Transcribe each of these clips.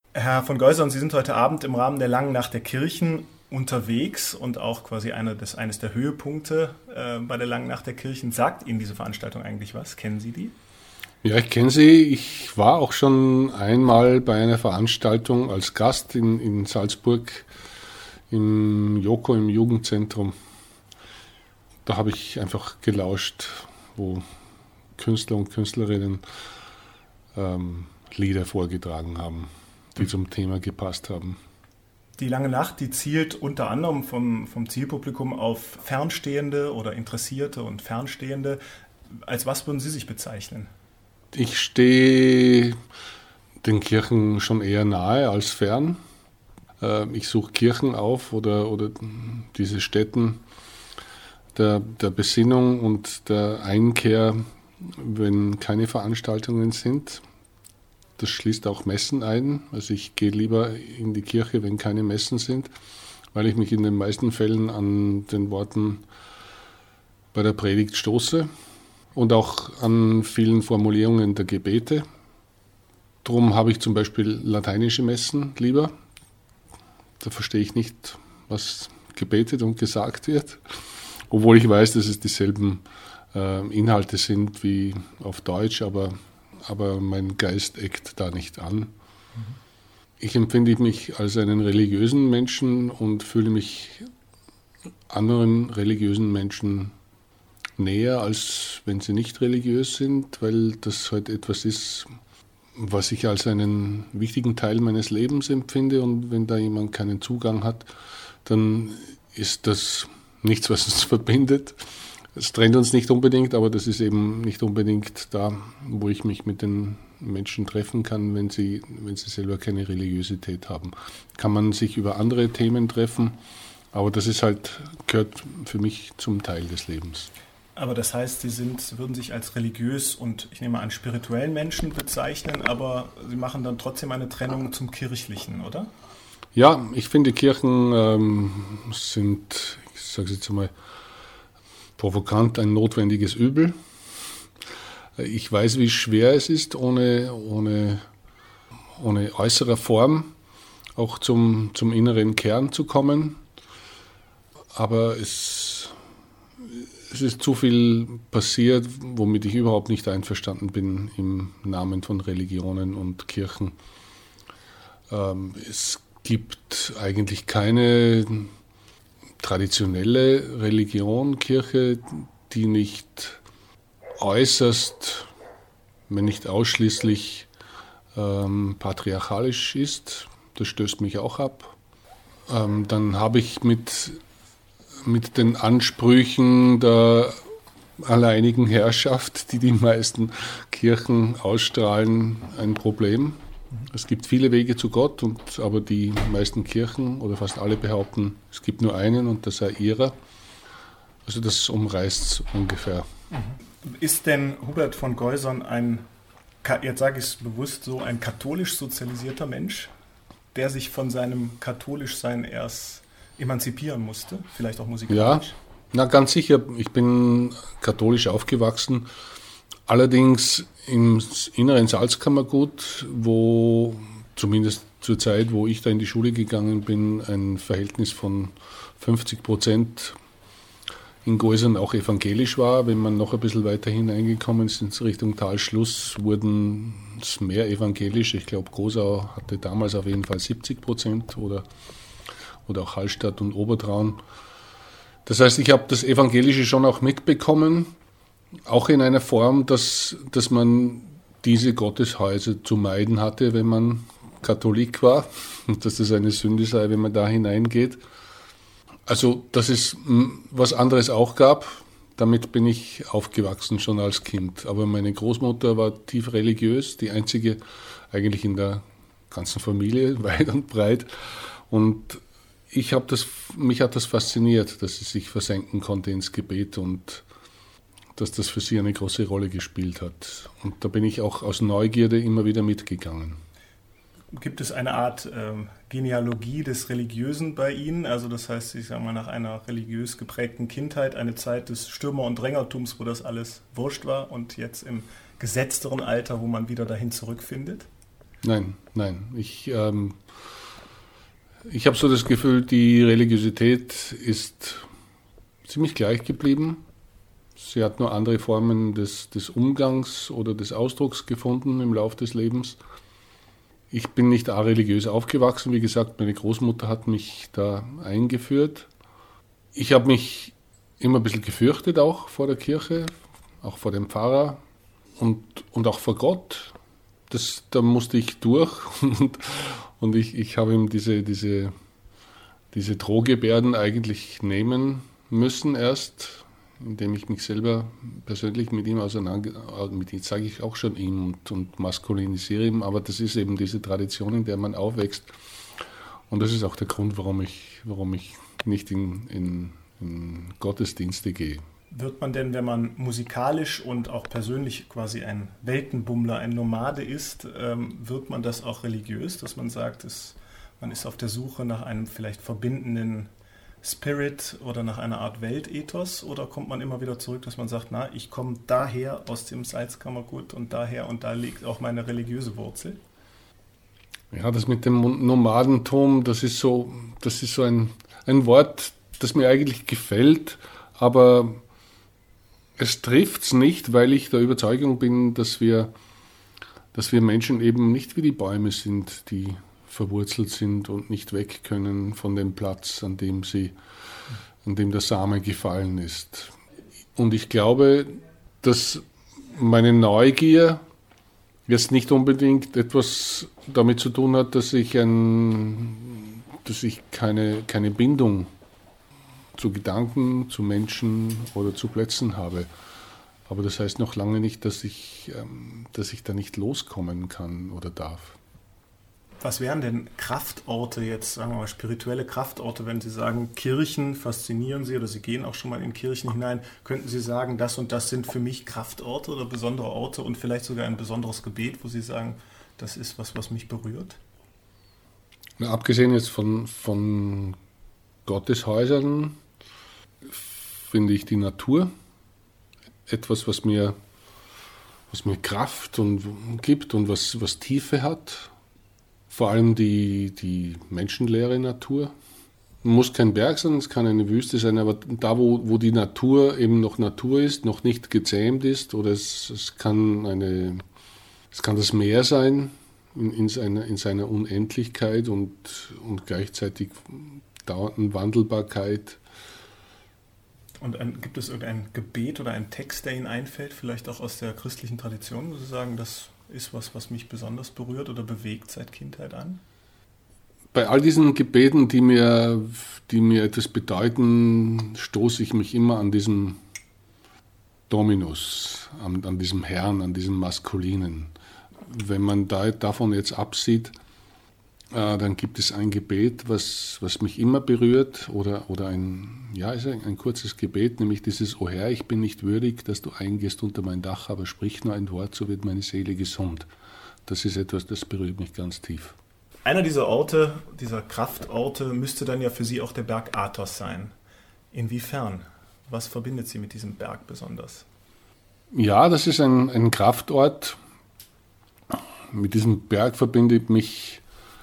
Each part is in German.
Herr von Geusern, Sie sind heute Abend im Rahmen der Langen Nacht der Kirchen unterwegs und auch quasi eines der Höhepunkte bei der Langen Nacht der Kirchen. Sagt Ihnen diese Veranstaltung eigentlich was? Kennen Sie die? Ja, ich kenne sie. Ich war auch schon einmal bei einer Veranstaltung als Gast in Salzburg im Joko, im Jugendzentrum. Da habe ich einfach gelauscht, wo Künstler und Künstlerinnen Lieder vorgetragen haben, die zum Thema gepasst haben. Die Lange Nacht, die zielt unter anderem vom Zielpublikum auf Fernstehende oder Interessierte und Fernstehende. Als was würden Sie sich bezeichnen? Ich stehe den Kirchen schon eher nahe als fern. Ich suche Kirchen auf oder diese Stätten der Besinnung und der Einkehr, wenn keine Veranstaltungen sind. Das schließt auch Messen ein. Also ich gehe lieber in die Kirche, wenn keine Messen sind, weil ich mich in den meisten Fällen an den Worten bei der Predigt stoße und auch an vielen Formulierungen der Gebete. Darum habe ich zum Beispiel lateinische Messen lieber. Da verstehe ich nicht, was gebetet und gesagt wird, obwohl ich weiß, dass es dieselben Inhalte sind wie auf Deutsch, aber mein Geist eckt da nicht an. Ich empfinde mich als einen religiösen Menschen und fühle mich anderen religiösen Menschen näher, als wenn sie nicht religiös sind, weil das halt etwas ist, was ich als einen wichtigen Teil meines Lebens empfinde, und wenn da jemand keinen Zugang hat, dann ist das nichts, was uns verbindet. Es trennt uns nicht unbedingt, aber das ist eben nicht unbedingt da, wo ich mich mit den Menschen treffen kann, wenn sie selber keine Religiosität haben. Kann man sich über andere Themen treffen, aber das ist halt, gehört für mich zum Teil des Lebens. Aber das heißt, würden sich als religiös und ich nehme an spirituellen Menschen bezeichnen, aber Sie machen dann trotzdem eine Trennung zum Kirchlichen, oder? Ja, ich finde Kirchen sind, ich sage es jetzt mal provokant, ein notwendiges Übel. Ich weiß, wie schwer es ist, ohne äußere Form auch zum inneren Kern zu kommen. Aber es ist zu viel passiert, womit ich überhaupt nicht einverstanden bin im Namen von Religionen und Kirchen. Es gibt eigentlich keine traditionelle Religion, Kirche, die nicht äußerst, wenn nicht ausschließlich patriarchalisch ist. Das stößt mich auch ab. Dann habe ich mit den Ansprüchen der alleinigen Herrschaft, die die meisten Kirchen ausstrahlen, ein Problem. Es gibt viele Wege zu Gott, aber die meisten Kirchen oder fast alle behaupten, es gibt nur einen und das sei ihrer. Also das umreißt es ungefähr. Ist denn Hubert von Geusern jetzt sage ich es bewusst so, ein katholisch sozialisierter Mensch, der sich von seinem Katholischsein erst emanzipieren musste, vielleicht auch musikalisch? Ja, na ganz sicher. Ich bin katholisch aufgewachsen, allerdings im inneren Salzkammergut, wo zumindest zur Zeit, wo ich da in die Schule gegangen bin, ein Verhältnis von 50% in Geusern auch evangelisch war. Wenn man noch ein bisschen weiter hineingekommen ist, in Richtung Talschluss, wurden es mehr evangelisch. Ich glaube, Gosau hatte damals auf jeden Fall 70% oder auch Hallstatt und Obertraun. Das heißt, ich habe das Evangelische schon auch mitbekommen, auch in einer Form, dass man diese Gotteshäuser zu meiden hatte, wenn man Katholik war, und dass das eine Sünde sei, wenn man da hineingeht. Also, dass es was anderes auch gab, damit bin ich aufgewachsen schon als Kind. Aber meine Großmutter war tief religiös, die einzige eigentlich in der ganzen Familie, weit und breit. Und mich hat das fasziniert, dass sie sich versenken konnte ins Gebet und dass das für sie eine große Rolle gespielt hat. Und da bin ich auch aus Neugierde immer wieder mitgegangen. Gibt es eine Art Genealogie des Religiösen bei Ihnen? Also das heißt, ich sage mal, nach einer religiös geprägten Kindheit, eine Zeit des Stürmer- und Drängertums, wo das alles wurscht war, und jetzt im gesetzteren Alter, wo man wieder dahin zurückfindet? Nein. Ich habe so das Gefühl, die Religiosität ist ziemlich gleich geblieben. Sie hat nur andere Formen des Umgangs oder des Ausdrucks gefunden im Laufe des Lebens. Ich bin nicht religiös aufgewachsen. Wie gesagt, meine Großmutter hat mich da eingeführt. Ich habe mich immer ein bisschen gefürchtet auch vor der Kirche, auch vor dem Pfarrer und auch vor Gott. Da musste ich durch und ich habe ihm diese Drohgebärden eigentlich nehmen müssen erst, indem ich mich selber persönlich mit ihm mit sage ich auch schon ihm und maskulinisiere ihm, aber das ist eben diese Tradition, in der man aufwächst. Und das ist auch der Grund, warum ich nicht in Gottesdienste gehe. Wird man denn, wenn man musikalisch und auch persönlich quasi ein Weltenbummler, ein Nomade ist, wird man das auch religiös, dass man sagt, man ist auf der Suche nach einem vielleicht verbindenden Spirit oder nach einer Art Weltethos, oder kommt man immer wieder zurück, dass man sagt, ich komme daher aus dem Salzkammergut und da liegt auch meine religiöse Wurzel? Ja, das mit dem Nomadentum, das ist so ein Wort, das mir eigentlich gefällt, aber es trifft es nicht, weil ich der Überzeugung bin, dass wir Menschen eben nicht wie die Bäume sind, die verwurzelt sind und nicht weg können von dem Platz, an dem der Same gefallen ist. Und ich glaube, dass meine Neugier jetzt nicht unbedingt etwas damit zu tun hat, dass ich keine Bindung zu Gedanken, zu Menschen oder zu Plätzen habe. Aber das heißt noch lange nicht, dass ich da nicht loskommen kann oder darf. Was wären denn Kraftorte jetzt, sagen wir mal spirituelle Kraftorte, wenn Sie sagen, Kirchen faszinieren Sie oder Sie gehen auch schon mal in Kirchen hinein, könnten Sie sagen, das und das sind für mich Kraftorte oder besondere Orte und vielleicht sogar ein besonderes Gebet, wo Sie sagen, das ist was mich berührt? Na, abgesehen jetzt von Gotteshäusern finde ich die Natur etwas, was mir Kraft gibt und was Tiefe hat. Vor allem die menschenleere Natur. Muss kein Berg sein, es kann eine Wüste sein, aber da, wo die Natur eben noch Natur ist, noch nicht gezähmt ist, oder es kann das Meer sein in seiner Unendlichkeit und gleichzeitig dauernden Wandelbarkeit. Und gibt es irgendein Gebet oder einen Text, der Ihnen einfällt, vielleicht auch aus der christlichen Tradition, wo Sie sagen, das ist was mich besonders berührt oder bewegt seit Kindheit an? Bei all diesen Gebeten, die mir etwas bedeuten, stoße ich mich immer an diesem Dominus, an diesem Herrn, an diesem Maskulinen. Wenn man davon jetzt absieht, dann gibt es ein Gebet, was mich immer berührt, oder ist ein kurzes Gebet, nämlich dieses: O Herr, ich bin nicht würdig, dass du eingehst unter mein Dach, aber sprich nur ein Wort, so wird meine Seele gesund. Das ist etwas, das berührt mich ganz tief. Einer dieser Orte, dieser Kraftorte, müsste dann ja für Sie auch der Berg Athos sein. Inwiefern? Was verbindet Sie mit diesem Berg besonders? Ja, das ist ein Kraftort. Mit diesem Berg verbindet mich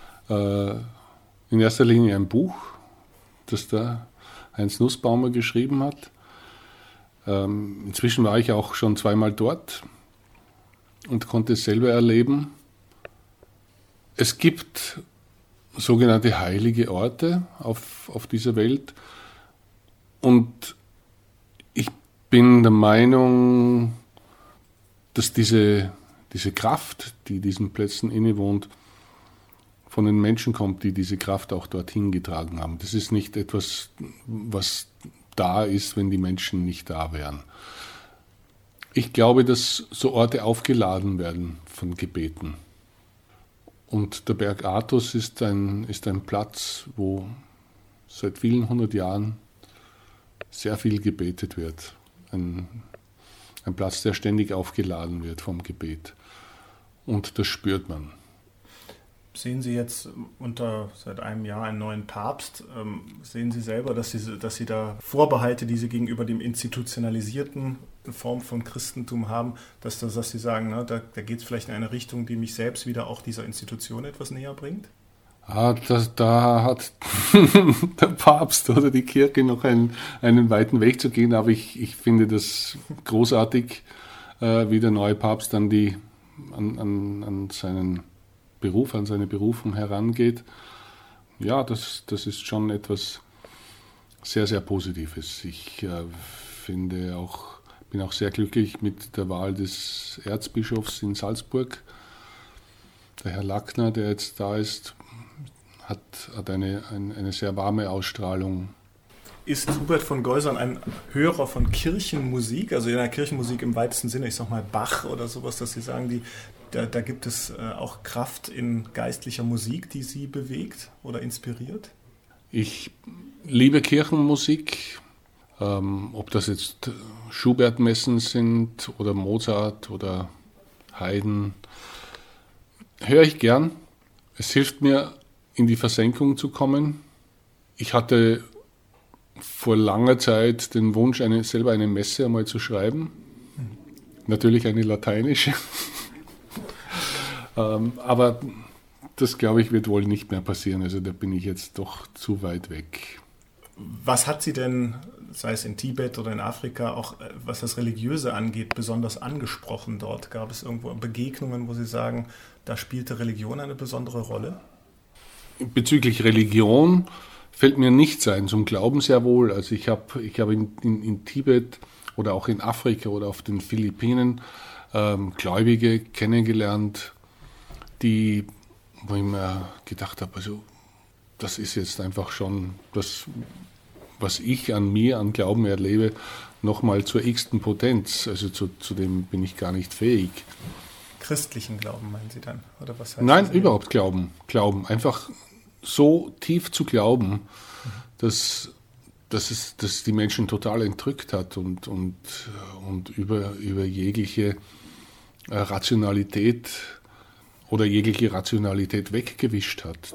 in erster Linie ein Buch, das der Heinz Nussbaumer geschrieben hat. Inzwischen war ich auch schon zweimal dort und konnte es selber erleben. Es gibt sogenannte heilige Orte auf dieser Welt und ich bin der Meinung, dass diese Kraft, die diesen Plätzen innewohnt, von den Menschen kommt, die diese Kraft auch dorthin getragen haben. Das ist nicht etwas, was da ist, wenn die Menschen nicht da wären. Ich glaube, dass so Orte aufgeladen werden von Gebeten. Und der Berg Athos ist ein Platz, wo seit vielen hundert Jahren sehr viel gebetet wird. Ein Platz, der ständig aufgeladen wird vom Gebet. Und das spürt man. Sehen Sie jetzt seit einem Jahr einen neuen Papst? Sehen Sie selber, dass Sie da Vorbehalte, die Sie gegenüber dem institutionalisierten Form von Christentum haben, dass Sie sagen, ne, da geht es vielleicht in eine Richtung, die mich selbst wieder auch dieser Institution etwas näher bringt? Da hat der Papst oder die Kirche noch einen weiten Weg zu gehen, aber ich finde das großartig, wie der neue Papst an seinen Beruf, an seine Berufung herangeht. Ja, das ist schon etwas sehr, sehr Positives. Ich bin auch sehr glücklich mit der Wahl des Erzbischofs in Salzburg. Der Herr Lackner, der jetzt da ist, hat eine sehr warme Ausstrahlung. Ist Hubert von Geusern ein Hörer von Kirchenmusik, also in der Kirchenmusik im weitesten Sinne, ich sag mal Bach oder sowas, dass Sie sagen, da gibt es auch Kraft in geistlicher Musik, die Sie bewegt oder inspiriert? Ich liebe Kirchenmusik, ob das jetzt Schubert-Messen sind oder Mozart oder Haydn, höre ich gern. Es hilft mir, in die Versenkung zu kommen. Ich hatte vor langer Zeit den Wunsch, selber eine Messe einmal zu schreiben. Natürlich eine lateinische. Aber das, glaube ich, wird wohl nicht mehr passieren. Also da bin ich jetzt doch zu weit weg. Was hat Sie denn, sei es in Tibet oder in Afrika, auch was das Religiöse angeht, besonders angesprochen dort? Gab es irgendwo Begegnungen, wo Sie sagen, da spielte Religion eine besondere Rolle? Bezüglich Religion fällt mir nichts ein, zum Glauben sehr wohl. Also ich habe in Tibet oder auch in Afrika oder auf den Philippinen Gläubige kennengelernt, wo ich mir gedacht habe, also das ist jetzt einfach schon das, was ich an Glauben erlebe, nochmal zur x-ten Potenz. Also zu dem bin ich gar nicht fähig. Christlichen Glauben meinen Sie dann? Oder was heißt Nein, das? überhaupt Glauben. Einfach so tief zu glauben, dass es die Menschen total entrückt hat und über jegliche Rationalität oder jegliche Rationalität weggewischt hat.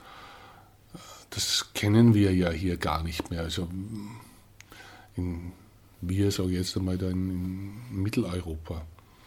Das kennen wir ja hier gar nicht mehr. Also sage ich jetzt einmal, da in Mitteleuropa.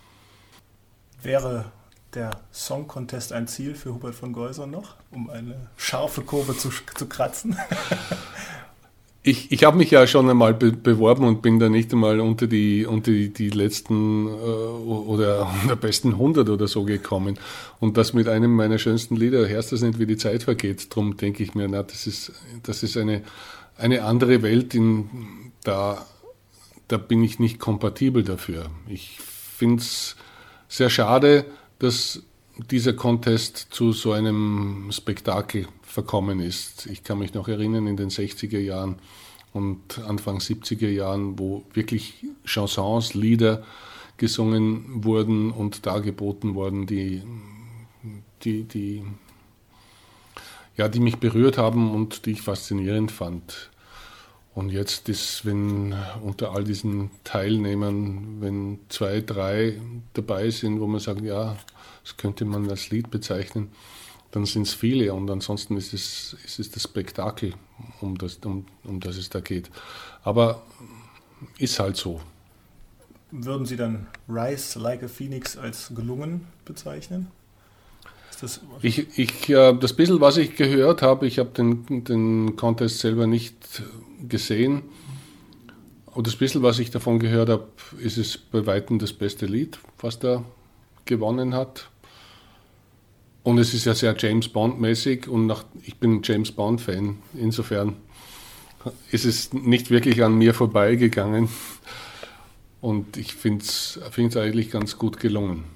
Wäre der Song Contest ein Ziel für Hubert von Geusern noch, um eine scharfe Kurve zu kratzen? Ich habe mich ja schon einmal beworben und bin da nicht einmal unter die letzten oder unter besten 100 oder so gekommen. Und das mit einem meiner schönsten Lieder, hörst das nicht, wie die Zeit vergeht. Darum denke ich mir, das ist eine andere Welt, da bin ich nicht kompatibel dafür. Ich finde es sehr schade, dass dieser Contest zu so einem Spektakel verkommen ist. Ich kann mich noch erinnern in den 60er Jahren und Anfang 70er Jahren, wo wirklich Chansons, Lieder gesungen wurden und dargeboten wurden, die mich berührt haben und die ich faszinierend fand. Und jetzt ist, wenn unter all diesen Teilnehmern, wenn 2, 3 dabei sind, wo man sagt, ja, das könnte man als Lied bezeichnen, dann sind es viele und ansonsten ist es das Spektakel, um das es da geht. Aber ist halt so. Würden Sie dann Rise Like a Phoenix als gelungen bezeichnen? Das bisschen, was ich gehört habe, ich habe den Contest selber nicht gesehen. Und das bisschen, was ich davon gehört habe, ist es bei weitem das beste Lied, was da gewonnen hat. Und es ist ja sehr James Bond-mäßig und ich bin ein James Bond-Fan. Insofern ist es nicht wirklich an mir vorbeigegangen. Und ich finde es eigentlich ganz gut gelungen.